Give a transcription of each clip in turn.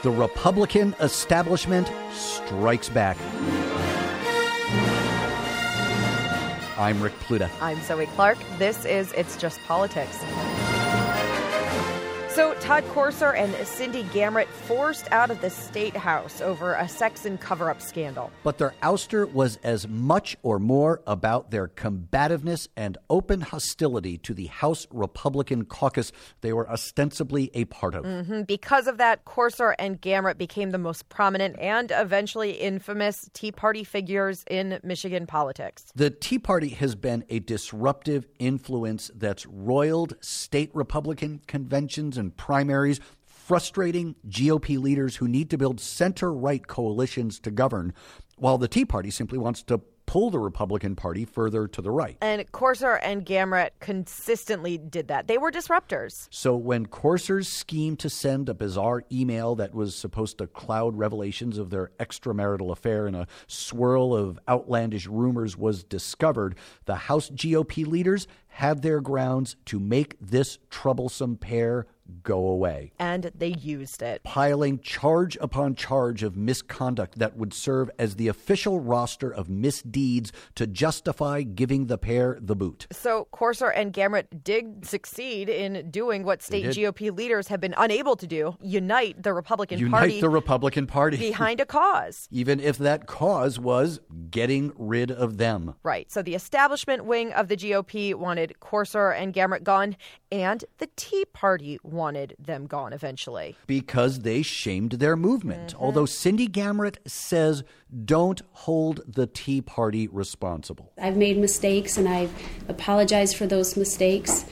The Republican establishment strikes back. I'm Rick Pluta. I'm Zoe Clark. This is It's Just Politics. So Todd Courser and Cindy Gamrot forced out of the State House over a sex and cover-up scandal. But their ouster was as much or more about their combativeness and open hostility to the House Republican caucus they were ostensibly a part of. Because of that, Courser and Gamrot became the most prominent and eventually infamous Tea Party figures in Michigan politics. The Tea Party has been a disruptive influence that's roiled state Republican conventions and primaries, frustrating GOP leaders who need to build center-right coalitions to govern, while the Tea Party simply wants to pull the Republican Party further to the right. And Courser and Gamrot consistently did that. They were disruptors. So when Courser's scheme to send a bizarre email that was supposed to cloud revelations of their extramarital affair in a swirl of outlandish rumors was discovered, the House GOP leaders had their grounds to make this troublesome pair go away. And they used it. Piling charge upon charge of misconduct that would serve as the official roster of misdeeds to justify giving the pair the boot. So Courser and Gamrot did succeed in doing what state GOP leaders have been unable to do, unite the Republican Party behind a cause. Even if that cause was getting rid of them. Right. So the establishment wing of the GOP wanted Courser and Gamrot gone, and the Tea Party wanted them gone eventually. Because they shamed their movement. Although Cindy Gamrot says don't hold the Tea Party responsible. I've made mistakes and I've apologized for those mistakes.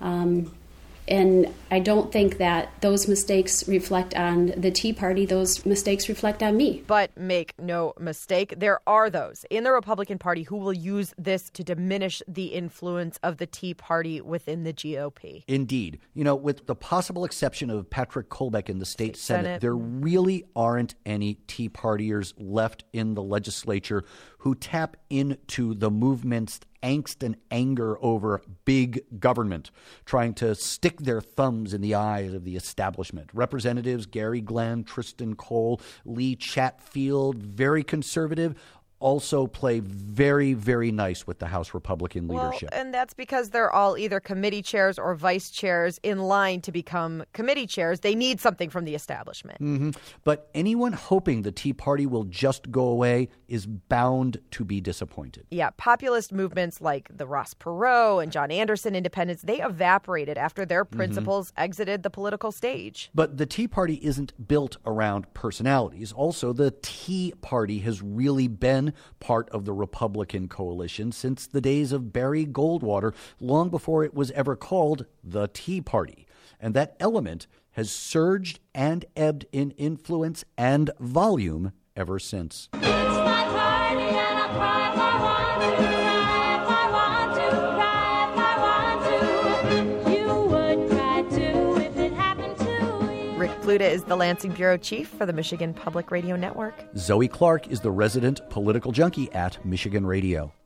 And I don't think that those mistakes reflect on the Tea Party. Those mistakes reflect on me. But make no mistake, there are those in the Republican Party who will use this to diminish the influence of the Tea Party within the GOP. Indeed. You know, with the possible exception of Patrick Kolbeck in the state Senate, there really aren't any Tea Partiers left in the legislature who tap into the movement's angst and anger over big government, trying to stick their thumbs in the eyes of the establishment. Representatives Gary Glenn, Tristan Cole, Lee Chatfield, very conservative, also play very, very nice with the House Republican leadership. Well, and that's because they're all either committee chairs or vice chairs in line to become committee chairs. They need something from the establishment. But anyone hoping the Tea Party will just go away is bound to be disappointed. Yeah, populist movements like the Ross Perot and John Anderson independents, they evaporated after their principles exited the political stage. But the Tea Party isn't built around personalities. Also, the Tea Party has really been part of the Republican coalition since the days of Barry Goldwater, long before it was ever called the Tea Party. And that element has surged and ebbed in influence and volume ever since. It's my party and I cry if I want to, cry if I want to, cry if I want to. You would cry too if it happened to you. Rick Pluta is the Lansing Bureau Chief for the Michigan Public Radio Network. Zoe Clark is the resident political junkie at Michigan Radio.